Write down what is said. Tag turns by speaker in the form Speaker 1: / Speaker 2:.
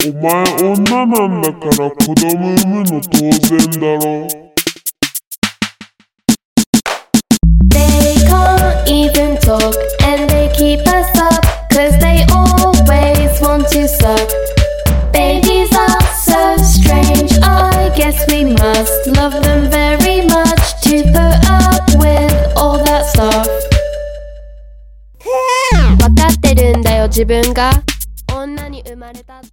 Speaker 1: お前女なんだから子供産むの当然だろ。
Speaker 2: They can't even talk and they keep us up cause they always want to suck. Babies are so strange, I guess we must love them very much to put up with all that stuff. わかってるんだよ自分が女に生まれたって